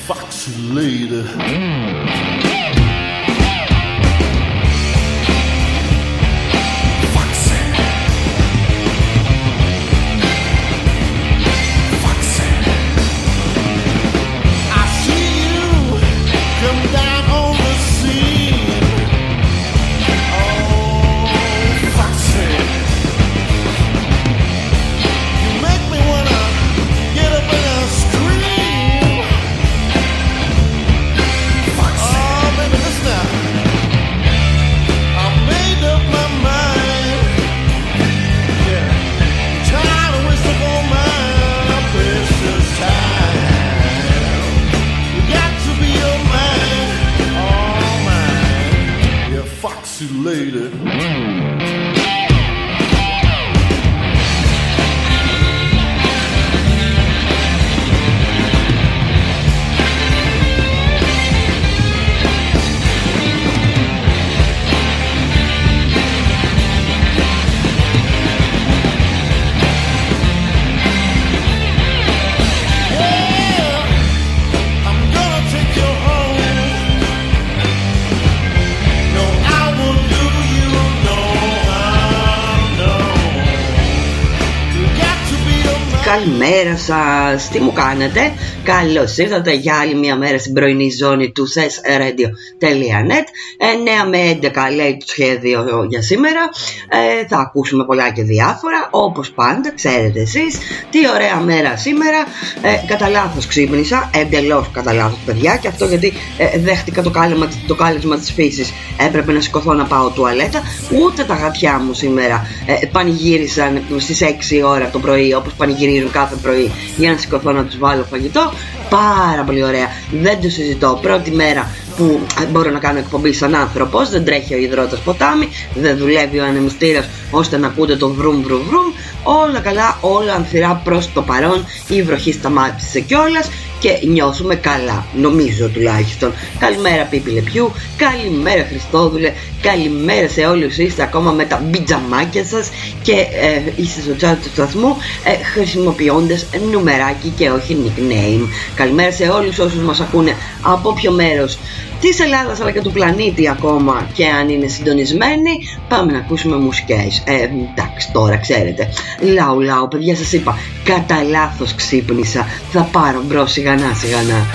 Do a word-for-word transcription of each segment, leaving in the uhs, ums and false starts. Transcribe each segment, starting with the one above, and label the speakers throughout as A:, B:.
A: foxy lady. Lady.
B: Καλημέρα σας, τι μου κάνετε? Καλώς ήρθατε για άλλη μια μέρα στην πρωινή ζώνη του sesradio τελεία net. εννέα με έντεκα λέει το σχέδιο για σήμερα. ε, Θα ακούσουμε πολλά και διάφορα, όπως πάντα, ξέρετε εσείς. Τι ωραία μέρα σήμερα. ε, Κατά λάθος ξύπνησα, εντελώς κατά λάθος παιδιά. Και αυτό γιατί ε, δέχτηκα το κάλεσμα, το κάλεσμα της φύσης. Έπρεπε να σηκωθώ να πάω τουαλέτα. Ούτε τα γατιά μου σήμερα ε, πανηγύρισαν στις έξι ώρα το πρωί, όπως πανηγυρίζουν κάθε πρωί, για να σηκωθώ να τους βάλω φαγητό. Πάρα πολύ ωραία, δεν το συζητώ. Πρώτη μέρα που μπορώ να κάνω εκπομπή σαν άνθρωπος. Δεν τρέχει ο υδρότας ποτάμι, δεν δουλεύει ο ανεμιστήρας ώστε να ακούτε το βρουμ βρουμ βρουμ. Όλα καλά, όλα ανθυρά προς το παρόν. Η βροχή σταμάτησε κιόλας και νιώθουμε καλά, νομίζω τουλάχιστον. Καλημέρα Πίπη Λεπιού, καλημέρα Χριστόδουλε, καλημέρα σε όλους. Είστε ακόμα με τα μπιτζαμάκια σας και ε, είστε στο chat του σταθμού ε, χρησιμοποιώντας νουμεράκι και όχι nickname. Καλημέρα σε όλους όσους μας ακούνε από ποιο μέρος της Ελλάδας αλλά και του πλανήτη ακόμα, και αν είναι συντονισμένοι πάμε να ακούσουμε μουσικές. ε, Εντάξει τώρα ξέρετε, λαού λαού παιδιά, σας είπα κατά λάθος ξύπνησα. Θα πάρω μπρος σιγανά σιγανά.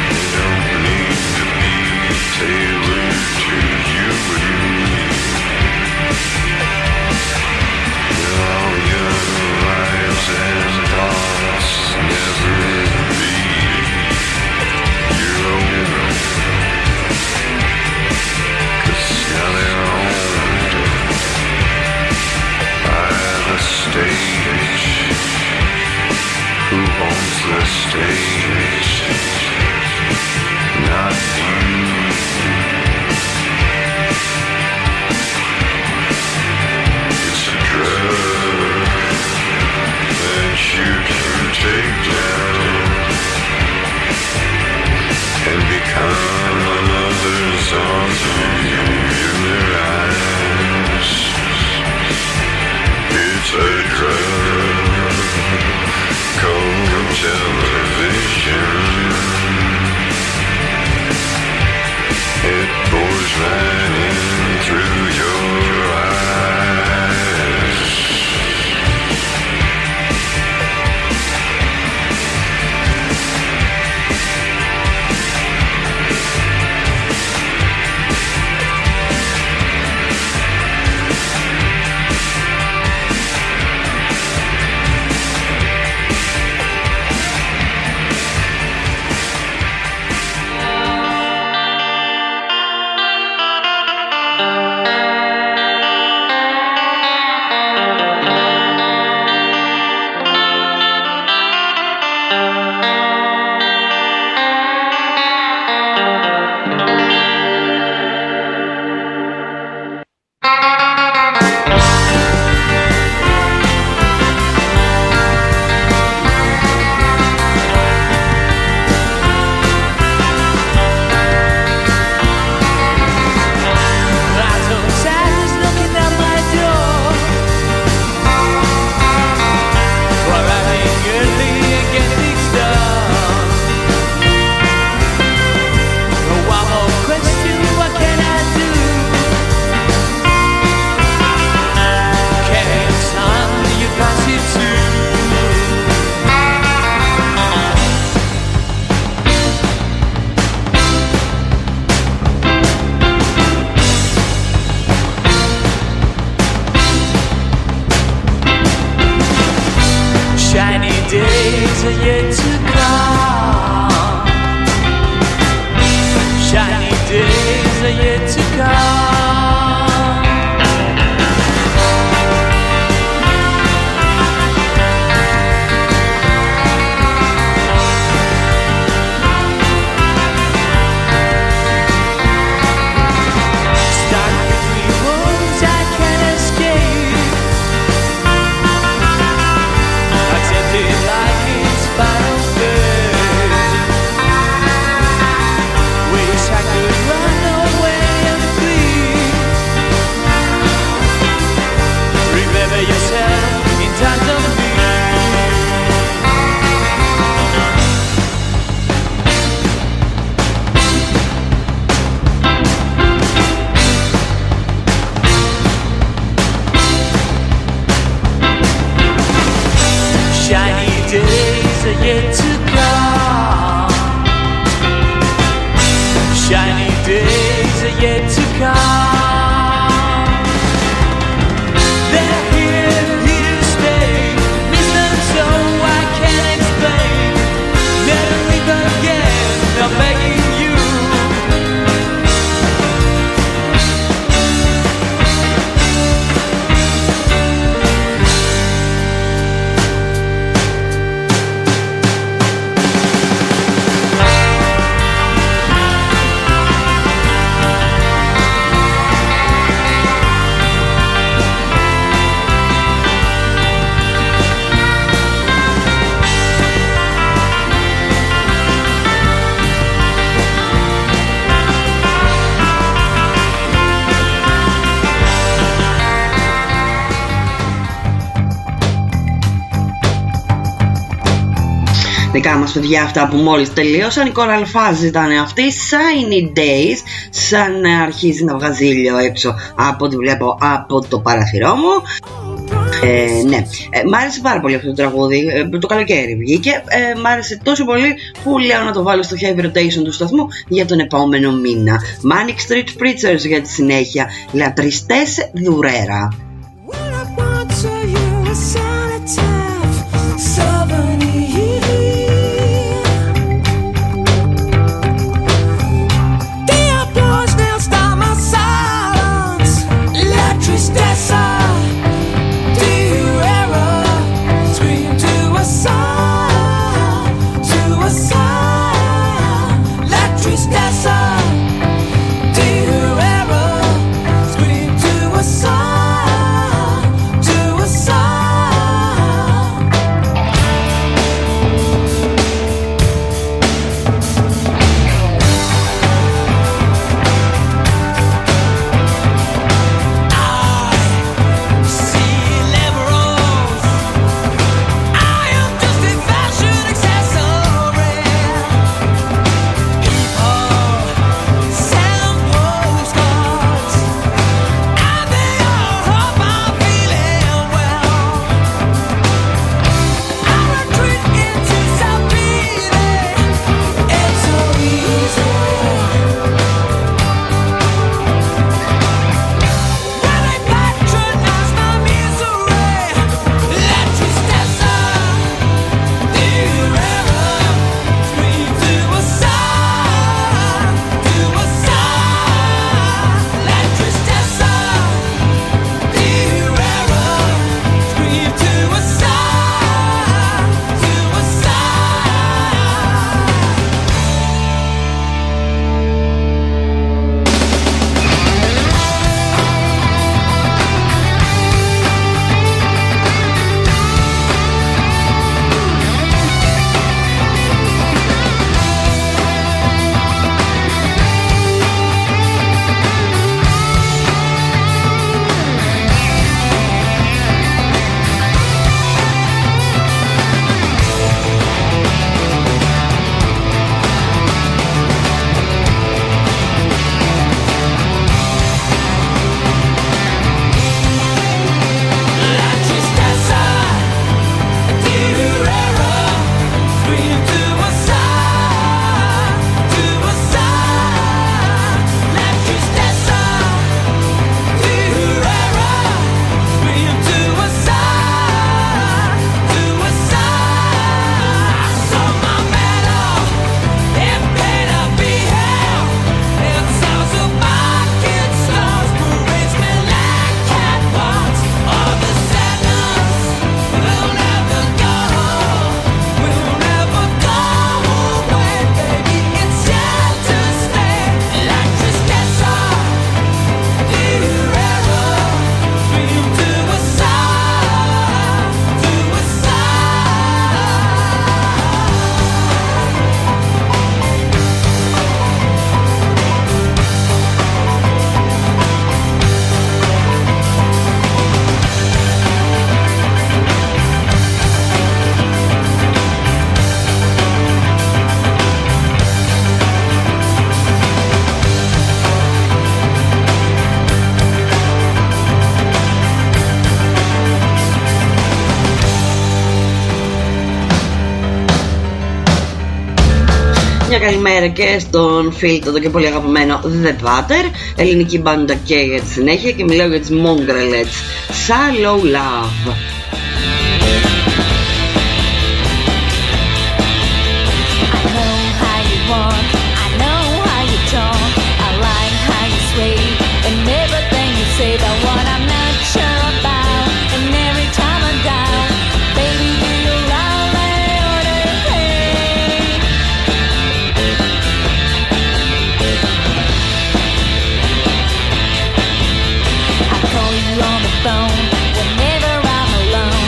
C: Tailored to you and me. there's something in their eyes. It's a drug called television. It pours right in through your eyes.
B: Δικά μας παιδιά αυτά που μόλις τελείωσαν. Η Coral Fuzz ήταν αυτή. Sunny Days. Σαν αρχίζει να βγάζει ήλιο έξω από ό,τι βλέπω από το παραθυρό μου. Ε, ναι, ε, μ' άρεσε πάρα πολύ αυτό το τραγούδι. ε, Το καλοκαίρι βγήκε. ε, Μ' άρεσε τόσο πολύ που λέω να το βάλω στο heavy rotation του σταθμού για τον επόμενο μήνα. Manic Street Preachers για τη συνέχεια. Λατριστές Δουρέρα. Μια καλημέρα και στον φίλο το και πολύ αγαπημένο The Butter, ελληνική μπάντα και για τη συνέχεια, και μιλάω για τις Mongrelets. Shallow Love.
D: On the phone whenever I'm alone.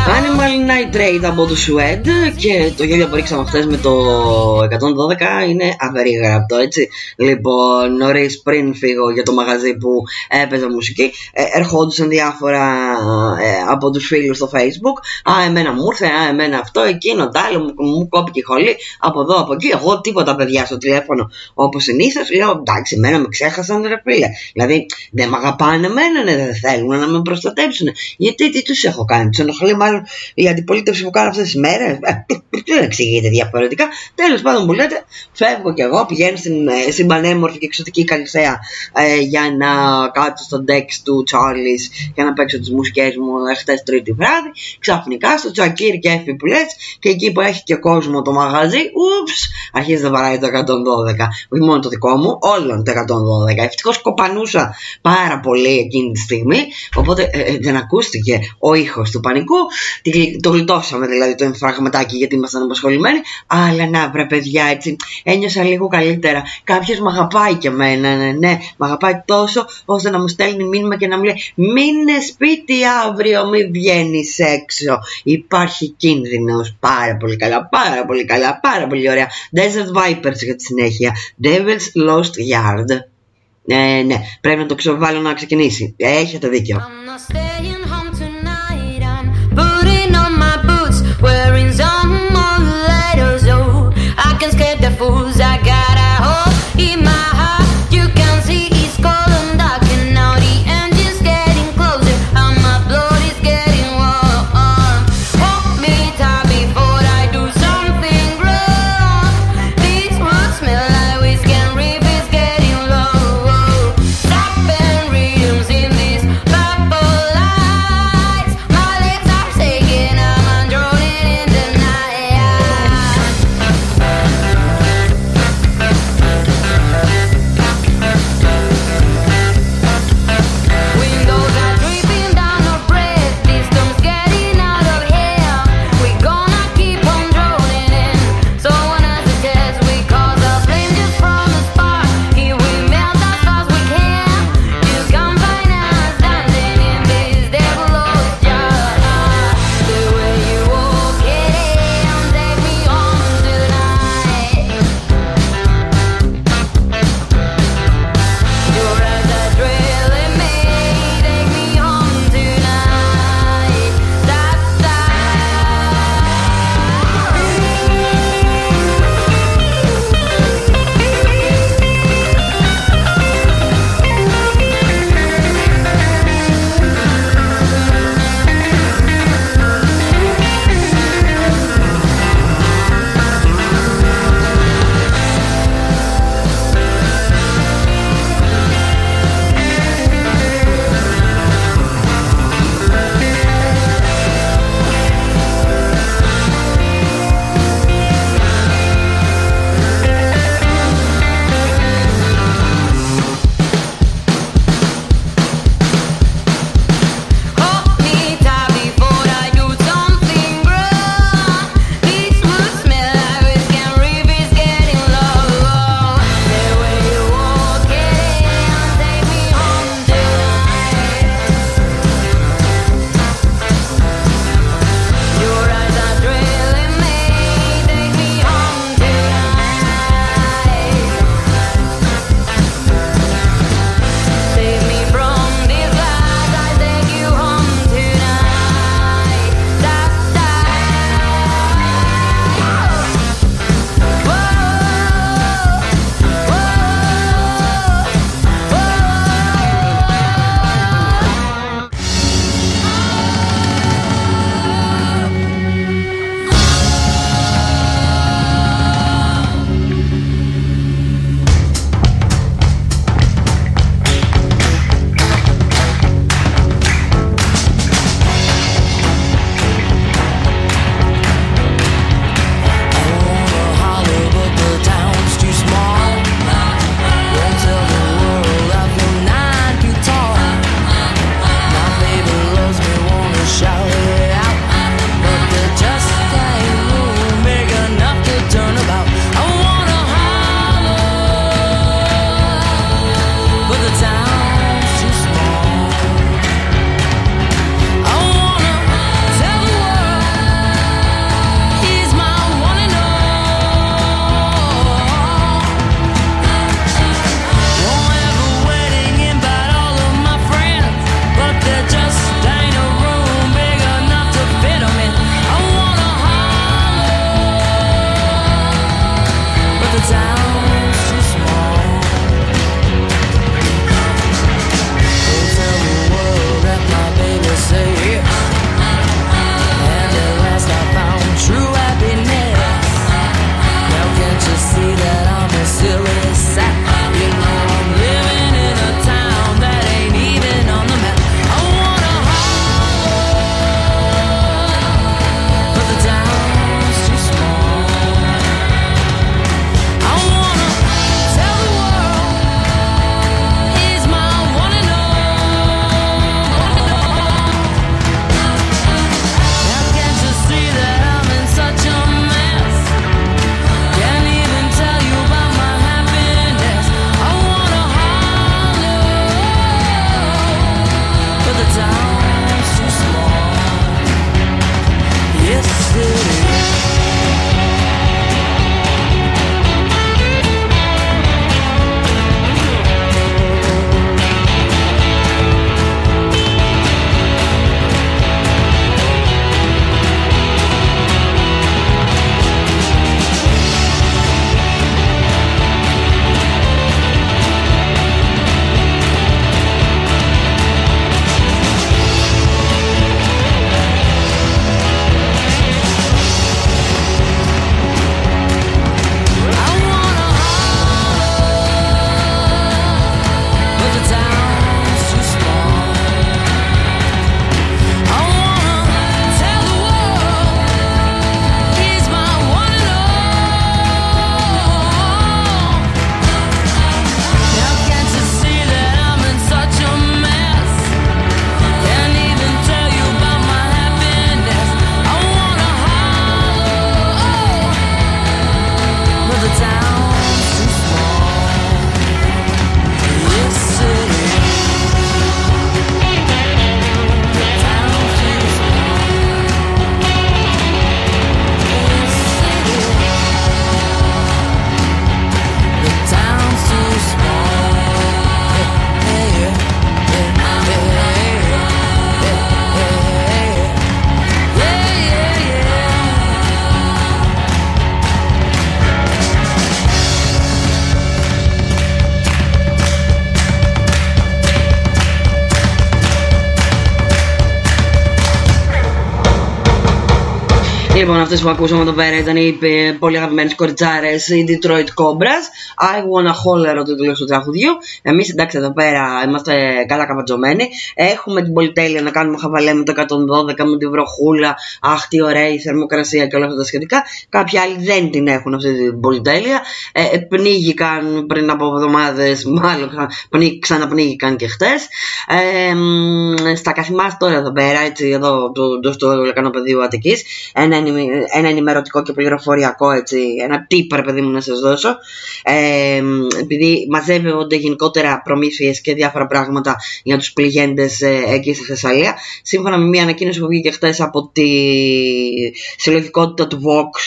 B: Animal Nitrate από το Sweat. Και το γέλιο που ρίξαμε χθες με το εκατόν δώδεκα είναι απερίγραπτο, έτσι. Λοιπόν, νωρίς πριν φύγω για το μαγαζί που έπαιζε μουσική, ε, ερχόντουσαν διάφορα ε, από τους φίλους στο Facebook. Α, εμένα μου ήρθε, α, εμένα αυτό, εκείνο, τ' άλλο, μου, μου κόπηκε η χολή, από εδώ, από εκεί. Εγώ τίποτα, παιδιά, στο τηλέφωνο όπως συνήθως. Λέω, εντάξει, εμένα με ξέχασαν, ρε φίλε. Δηλαδή, δεν με αγαπάνε εμένα, ναι, δεν θέλουν να με προστατέψουν. Γιατί τι τους έχω κάνει, τους ενοχλεί μάλλον η αντιπολίτευση που κάνω αυτές τις μέρες. Δεν εξηγείται διαφορετικά. Τέλος πάντων, που λέτε, φεύγω κι εγώ, πηγαίνω στην, στην πανέμορφη και εξωτική Καλυθέα ε, για να κάτσω στο deck του Charlie's για να παίξω τις μουσικές μου χτες Τρίτη βράδυ. Ξαφνικά στο Τσακίρ και Έφη που λες, και εκεί που έχει και κόσμο το μαγαζί, ούψ, αρχίζει να βαράει το εκατόν δώδεκα. Όχι μόνο το δικό μου, όλων το εκατόν δώδεκα. Ευτυχώς κοπανούσα πάρα πολύ εκείνη τη στιγμή, οπότε ε, ε, δεν ακούστηκε ο ήχος του πανικού. Το γλιτώσαμε δηλαδή το εμφραγματάκι, γιατί ήμασταν απασχολημένοι. Αλλά να βρε παιδιά, έτσι ένιωσα λίγο καλύτερα. Κάποιος μ' αγαπάει και εμένα, ναι, ναι, μ' αγαπάει τόσο ώστε να μου στέλνει μήνυμα και να μου λέει μείνε σπίτι αύριο, μην βγαίνεις έξω, υπάρχει κίνδυνος. Πάρα πολύ καλά, πάρα πολύ καλά, πάρα πολύ ωραία. Desert Vipers για τη συνέχεια. Devil's Lost Yard. Ναι, ναι, πρέπει να το ξεβάλω να ξεκινήσει. Έχετε δίκιο. Wearing some more letters, oh, I can scare the fools. I got a hole in my heart, you can see it's cold and dark, and now the engine's getting closer, and my blood is getting warm. Hold me tight before I do something wrong. These words smell like whiskey and reef is getting low. Stopping rhythms in this purple light. Λοιπόν, αυτές που ακούσαμε εδώ πέρα ήταν οι πολύ αγαπημένες κοριτσάρες, οι Detroit Cobras. I wanna holler, ο τίτλος του τραγουδιού. Εμείς, εντάξει, εδώ πέρα είμαστε καλά καβατζωμένοι. Έχουμε την πολυτέλεια να κάνουμε χαβαλέ με το εκατόν δώδεκα, με τη βροχούλα. Αχ, τι ωραία η θερμοκρασία και όλα αυτά τα σχετικά. Κάποιοι άλλοι δεν την έχουν αυτή την πολυτέλεια. Ε, πνίγηκαν πριν από εβδομάδες, μάλλον ξαναπνίγηκαν και χτες. Ε, στα καθημάς τώρα εδώ πέρα, έτσι, εδώ στο Λεκανοπεδίο Αττικής, ένα ένα ενημερωτικό και πληροφοριακό, έτσι, ένα τύπο, ρε παιδί μου, να σας δώσω. Ε, επειδή μαζεύονται γενικότερα προμήθειες και διάφορα πράγματα για τους πληγέντες ε, εκεί στη Θεσσαλία, σύμφωνα με μια ανακοίνωση που βγήκε χτες από τη συλλογικότητα του Vox,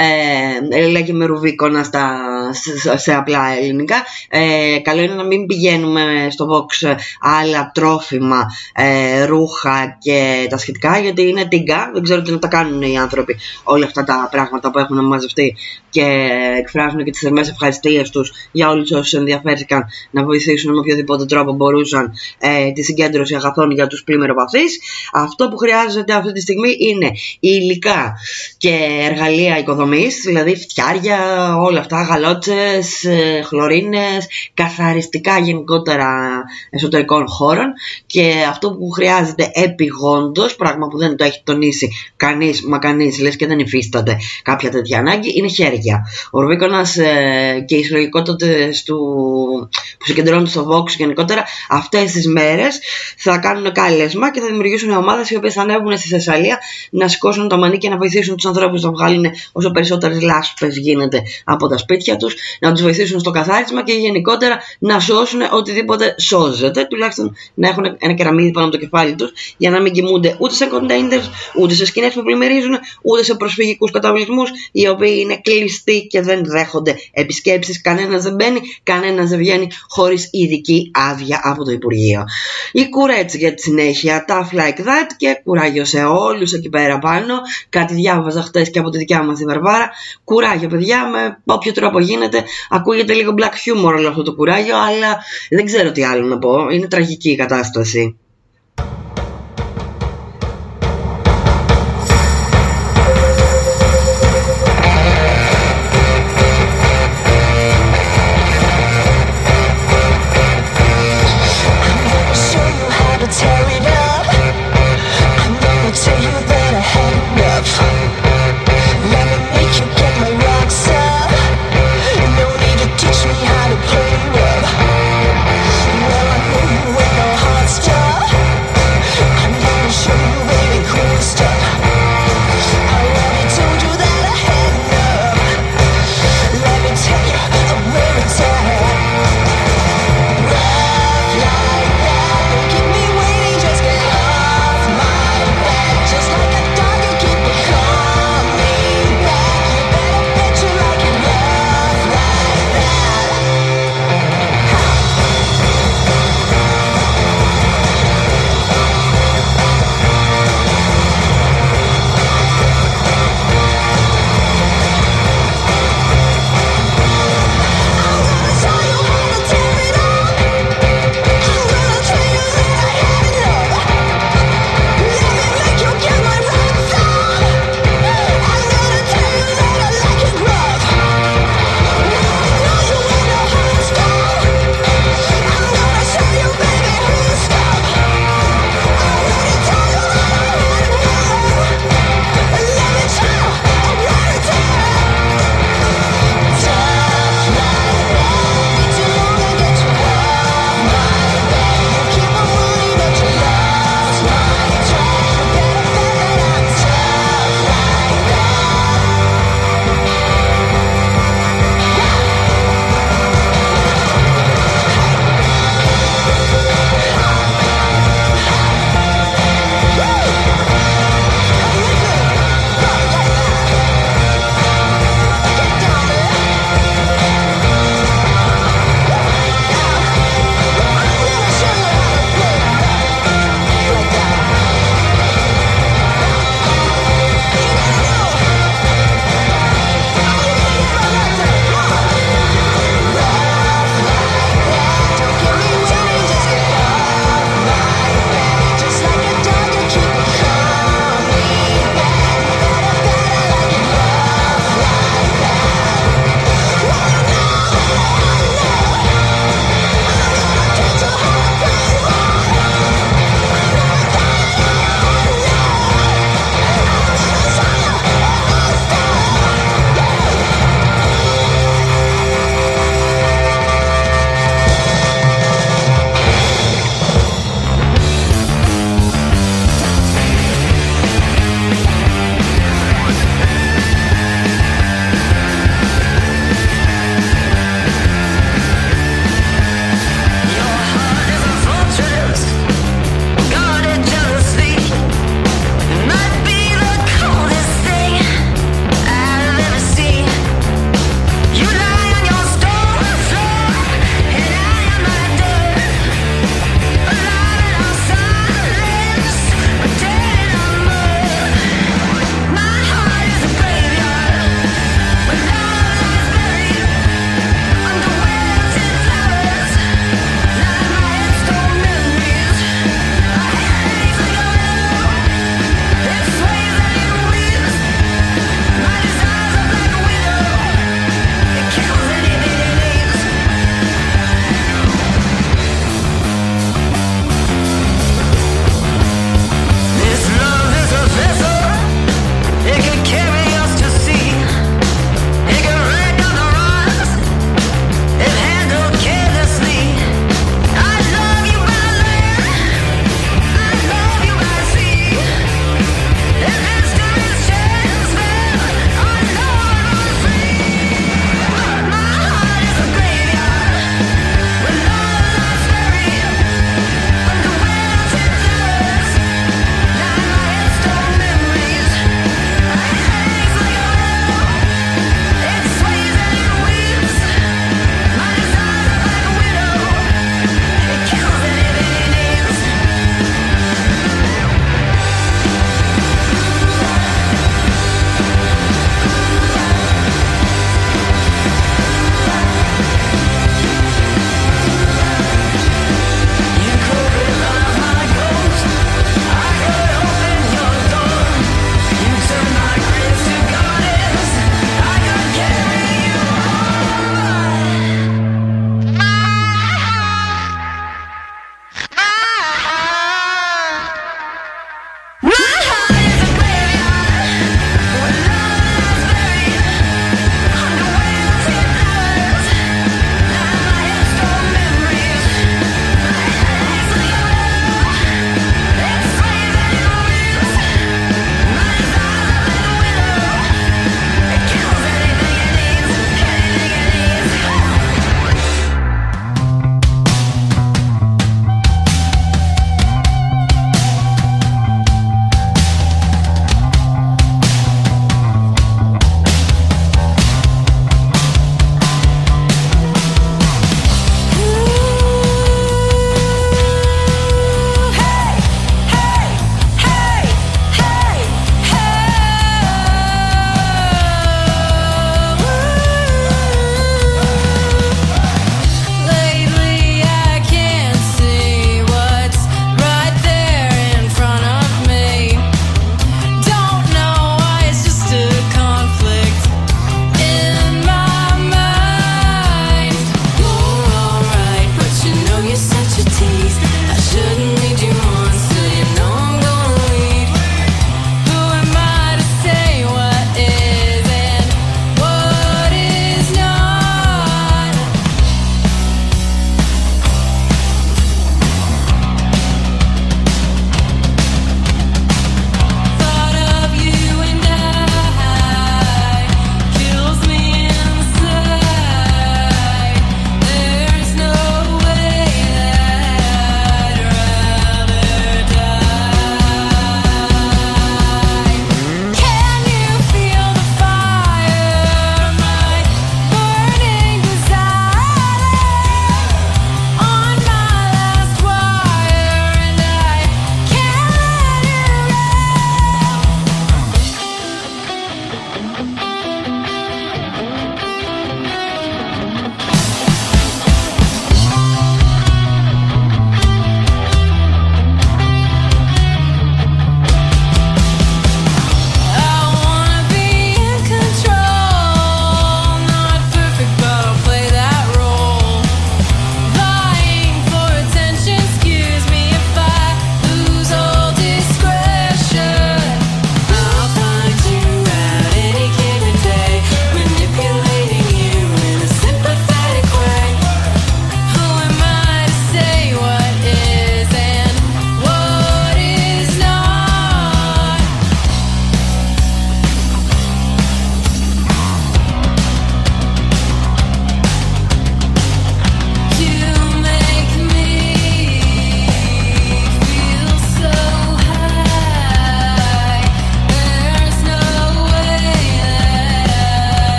B: ε, λέγει με ρουβίκονα στα, σε, σε απλά ελληνικά, ε, καλό είναι να μην πηγαίνουμε στο Vox άλλα τρόφιμα, ε, ρούχα και τα σχετικά, γιατί είναι τίγκα, δεν ξέρω τι να τα κάνουν οι άνθρωποι όλα αυτά τα πράγματα που έχουν μαζευτεί, και εκφράζουν και τις θερμές ευχαριστίες τους για όλους όσους ενδιαφέρθηκαν να βοηθήσουν με οποιοδήποτε τρόπο μπορούσαν ε, τη συγκέντρωση αγαθών για τους πλημμυροπαθείς. Αυτό που χρειάζεται αυτή τη στιγμή είναι υλικά και εργαλεία οικοδομής, δηλαδή φτιάρια, όλα αυτά, γαλότσες, ε, χλωρίνες, καθαριστικά γενικότερα εσωτερικών χώρων, και αυτό που χρειάζεται επιγόντως, πράγμα που δεν το έχει τονίσει κανείς μα κανείς, λες και δεν υφίσταται κάποια τέτοια ανάγκη, είναι χέρια. Ο Ρουβίκονας ε, και οι συλλογικότητες του που συγκεντρώνονται στο Vox γενικότερα αυτές τις μέρες θα κάνουν κάλεσμα και θα δημιουργήσουν ομάδες οι οποίες θα ανέβουν στη Θεσσαλία να σηκώσουν το μανίκι και να βοηθήσουν τους ανθρώπους να βγάλουν όσο περισσότερες λάσπες γίνεται από τα σπίτια τους, να τους βοηθήσουν στο καθάρισμα και γενικότερα να σώσουν οτιδήποτε σώζεται, τουλάχιστον να έχουν ένα κεραμίδι πάνω από το κεφάλι τους για να μην κοιμούνται ούτε σε κοντέιντερς, ούτε σε σκηνές που πλημμυρίζουν, ούτε σε προσφυγικούς καταβλισμούς οι οποίοι είναι κλειστοί και δεν δέχονται επισκέψεις. Κανένας δεν μπαίνει, κανένας δεν βγαίνει χωρίς ειδική άδεια από το Υπουργείο. Η κουρέτσι για τη συνέχεια, tough like that, και κουράγιο σε όλους εκεί πέρα πάνω. Κάτι διάβαζα χτες και από τη δικιά μας τη Βαρβάρα. Κουράγιο, παιδιά, με όποιο τρόπο γίνεται. Ακούγεται λίγο black humor όλο αυτό το κουράγιο, αλλά δεν ξέρω τι άλλο να πω. Είναι τραγική η κατάσταση.
D: Teach me how to play rough. Well, I knew with no heart stuff.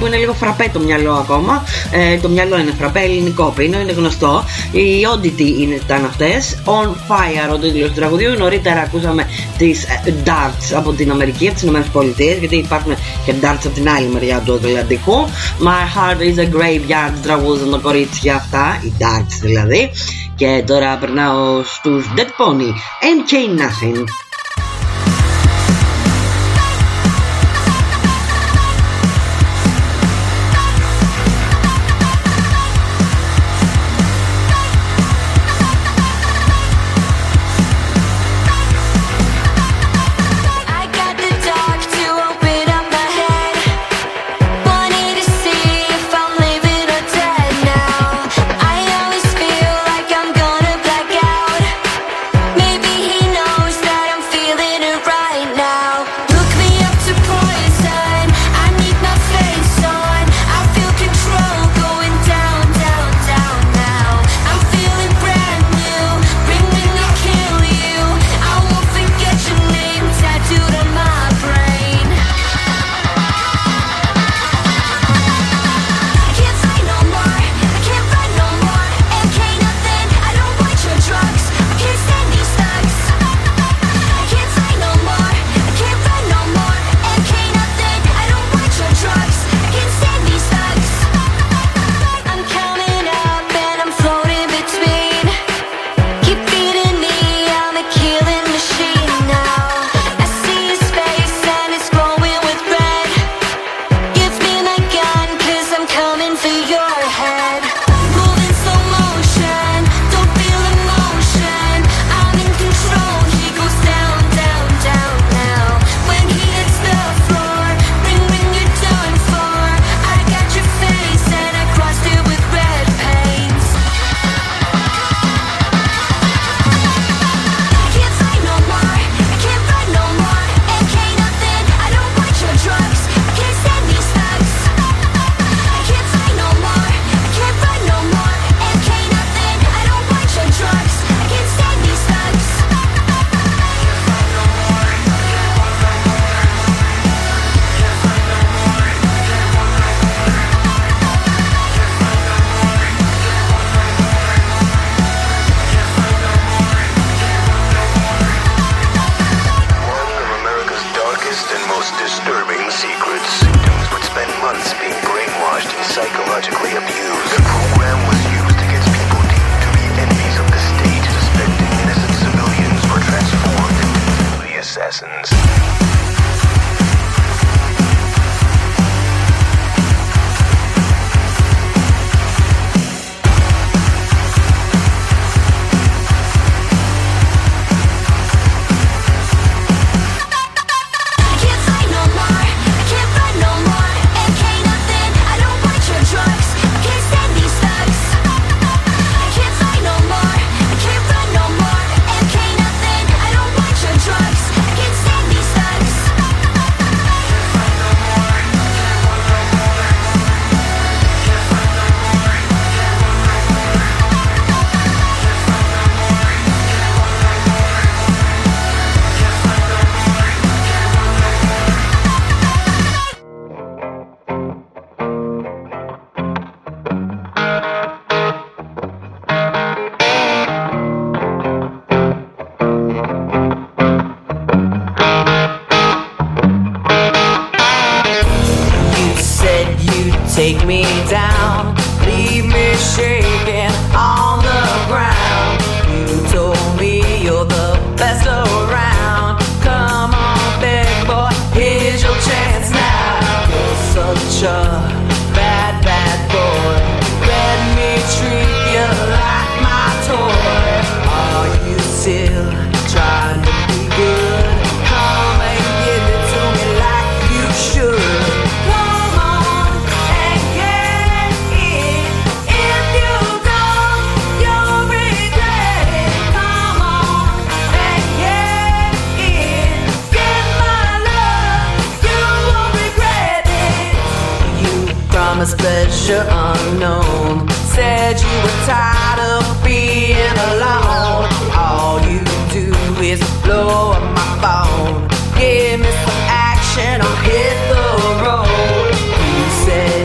B: που είναι λίγο φραπέ το μυαλό ακόμα. Ε, το μυαλό είναι φραπέ, ελληνικό πίνο, είναι γνωστό. Οι Oddity ήταν αυτές. On Fire ο τίτλος του τραγουδιού. Νωρίτερα ακούσαμε τις Darts από την Αμερική, από τις Ηνωμένες Πολιτείες, γιατί υπάρχουν και Darts από την άλλη μεριά του Ατλαντικού. My Heart is a Graveyard, τραγούδαν τα κορίτσια αυτά, οι Darts δηλαδή. Και τώρα περνάω στους Dead Pony, εμ κέι Nothing.
D: Take me down, leave me shaking on the ground. You told me you're the best around. Come on, big boy, here's your chance now. You're such a bad, bad boy. Let me treat you like my toy. Are you still trying to be good? Come and give it to me like you should. Promised pleasure unknown. Said you were tired of being alone. All you do is blow up my phone. Give me some action or hit the road. You said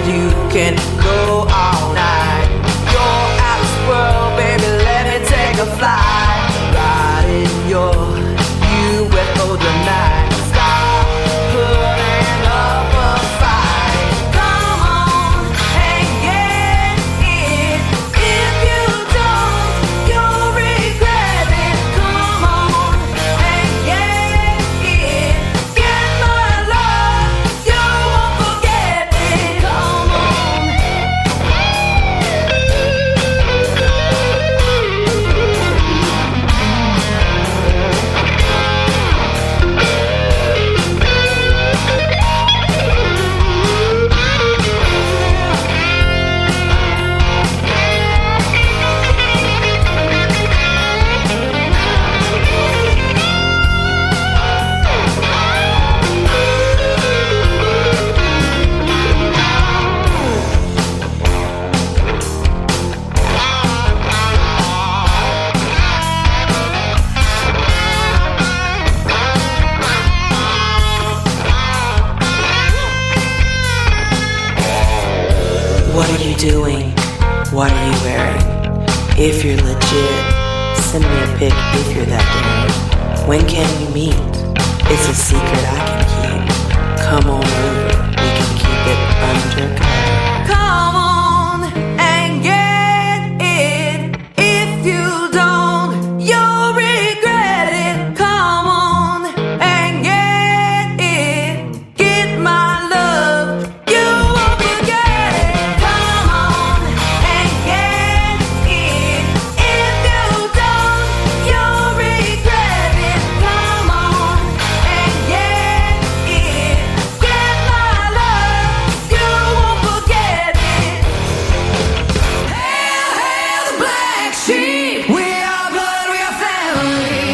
D: doing? What are you wearing? If you're legit, send me a pic if you're that daring. When can we meet? It's a secret I can keep. Come on over, we can keep it undercover. Come on and get it. If you don't, you'll regret it. Come on and get it. Get my love, you won't forget it. Come on and get it. If you don't, you'll regret it. Come on and get it. Get my love, you won't forget it. Hail, hail the black sheep. We are blood, we are family.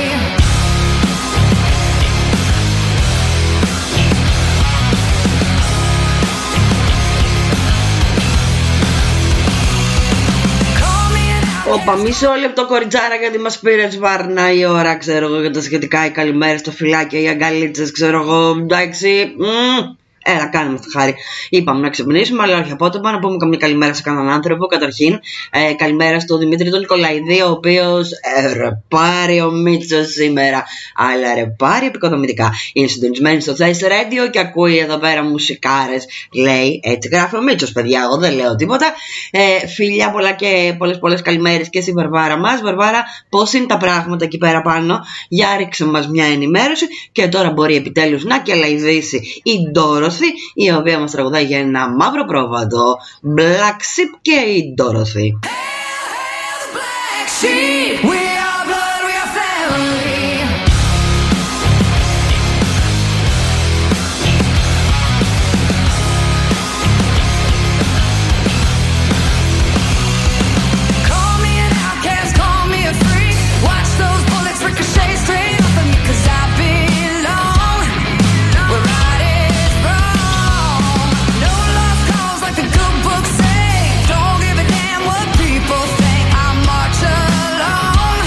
D: Call me an
B: Όπα, μισό λεπτό κοριτσάρα, γιατί μας πήρε σβάρνα η ώρα, ξέρω εγώ, για τα σχετικά. Οι καλημέρες στο φυλάκια, οι αγκαλίτσες, ξέρω εγώ, εντάξει. Μμμ. Έλα, κάνουμε τη χάρη. Είπαμε να ξυπνήσουμε, αλλά όχι απότομα. Να πούμε καμία καλημέρα σε κανέναν άνθρωπο. Καταρχήν, ε, καλημέρα στον Δημήτρη τον Νικολαηδή, ο οποίος ε, ρεπάρει ο Μίτσος σήμερα. Αλλά ρεπάρει επικοδομητικά. Είναι συντονισμένη στο Face Radio και ακούει εδώ πέρα μουσικάρες. Λέει, έτσι γράφει ο Μίτσος, παιδιά. Εγώ δεν λέω τίποτα. Ε, φιλιά πολλά και πολλές πολλές καλημέρες και στη Βαρβάρα μας. Βαρβάρα, πώς είναι τα πράγματα εκεί πέρα πάνω? Για ρίξε μας μια ενημέρωση. Και τώρα μπορεί επιτέλους να κελαϊδήσει η Ντόρο, η οποία μας τραγουδάει για ένα μαύρο πρόβατο. Black Sheep και η Dorothy.
D: Don't give a damn what people think. I march along.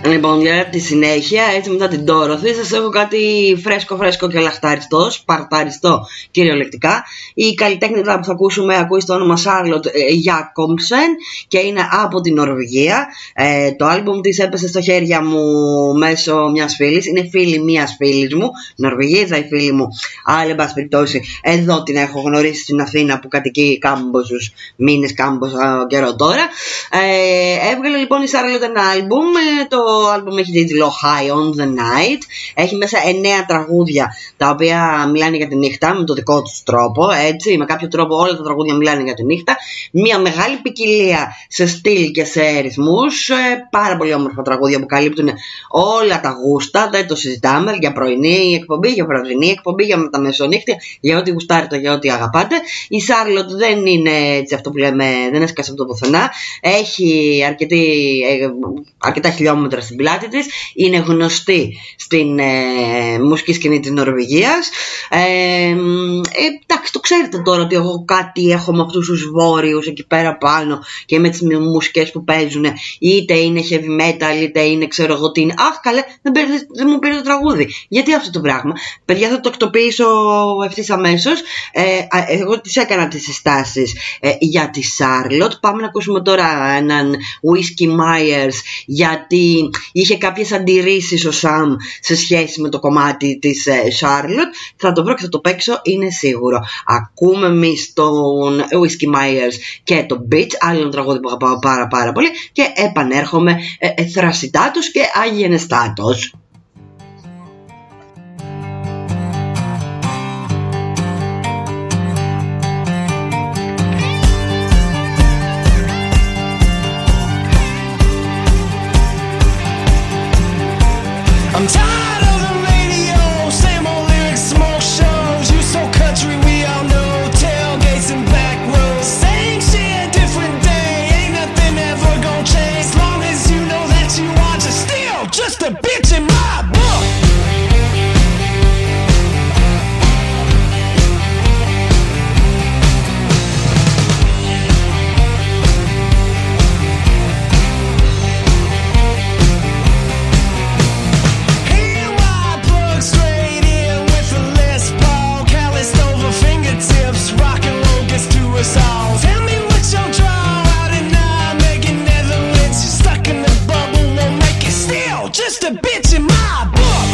B: Λοιπόν, για τη συνέχεια, έτσι μετά την Dorothy, σας έχω κάτι φρέσκο φρέσκο και λαχταριστό, σπαρταριστό κυριολεκτικά. Η καλλιτέχνητα που θα ακούσουμε ακούει στο όνομα Charlotte Jacobsen και είναι από την Νορβηγία. Ε, το άλμπουμ της έπεσε στο χέρια μου μέσω μιας φίλης, είναι φίλη μιας φίλης μου, Νορβηγίδα η φίλη μου, αλλά εν πάση περιπτώσει εδώ την έχω γνωρίσει στην Αθήνα που κατοικεί κάμποσους μήνες, κάμποσο καιρό τώρα. Ε, έβγαλε λοιπόν η Charlotte ένα άλμπουμ, το Το άλμπουμ έχει τίτλο High on the Night. Έχει μέσα εννέα τραγούδια τα οποία μιλάνε για τη νύχτα με το δικό τους τρόπο, έτσι, με κάποιο τρόπο όλα τα τραγούδια μιλάνε για τη νύχτα. Μια μεγάλη ποικιλία σε στυλ και σε ρυθμούς, πάρα πολύ όμορφα τραγούδια που καλύπτουν όλα τα γούστα, δεν το συζητάμε, για πρωινή εκπομπή, για βραδινή εκπομπή, για μεταμεσονύχτια, για ό,τι γουστάρετε, για ό,τι αγαπάτε. Η Charlotte δεν είναι έτσι αυτό που λέμε, δεν έσκασε από το πουθενά, έχει αρκετή, αρκετά χιλιόμετρα στην πλάτη της, είναι γνωστή στην ε, μουσική σκηνή της Νορβηγίας. ε, ε, εντάξει, το ξέρετε τώρα ότι εγώ κάτι έχω με αυτούς τους βόρειους εκεί πέρα πάνω και με τις μουσικές που παίζουν, είτε είναι heavy metal είτε είναι ξέρω εγώ τι είναι. Αχ καλέ, δεν, πήρε, δεν μου πήρε το τραγούδι, γιατί αυτό το πράγμα, παιδιά, θα το εκτοπίσω ευθύς αμέσως. ε, εγώ τις έκανα τις συστάσεις ε, για τη Charlotte. Πάμε να ακούσουμε τώρα έναν Whiskey Myers, γιατί είχε κάποιες αντιρρήσεις ο Σαμ σε σχέση με το κομμάτι της ε, Charlotte. Θα το βρω και θα το παίξω, είναι σίγουρο. Ακούμε εμείς τον Whiskey Myers και το Beach, άλλο τραγούδι που αγαπάω πάρα πάρα πολύ, και επανέρχομαι ε, ε, θρασιτάτος και αγιενεστάτος.
E: I'm tired of the radio, same old lyrics, smoke shows. You so country, we all know. Tailgates and back roads, same shit, different day. Ain't nothing ever gonna change. As long as you know that you are just still just a bitch in my book. Tell me what your draw out and I'm making Netherlands. You're stuck in the bubble, won't make it still. Just a bitch in my book.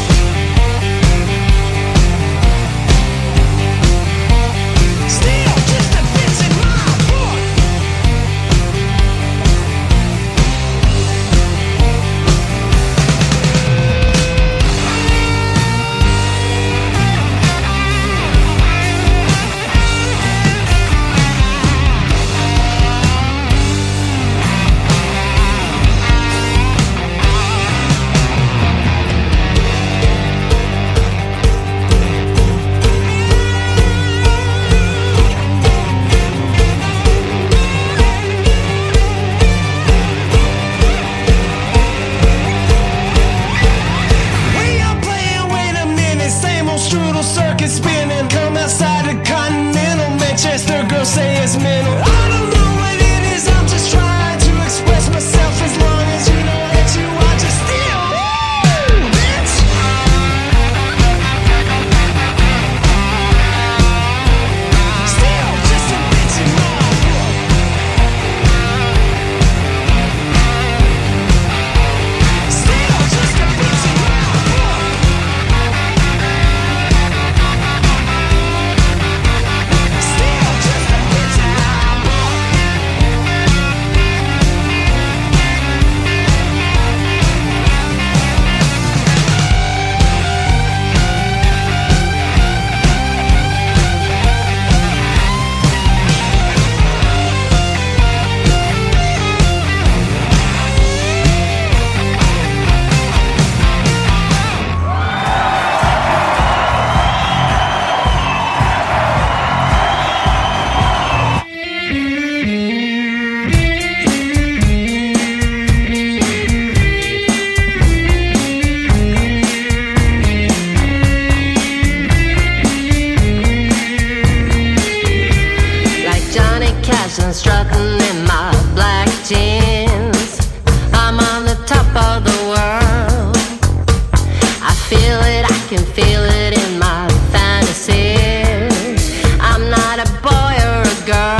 E: Still just a bitch in my book. Spinning, come outside the Continental. Manchester girls say it's mental. I don't know what it is, I'm just trying to express myself. As long as you know that you are just still bitch. Still just a bitch in my book. Still just a bitch in my book.
D: Strutting in my black jeans, I'm on the top of the world.
F: girl.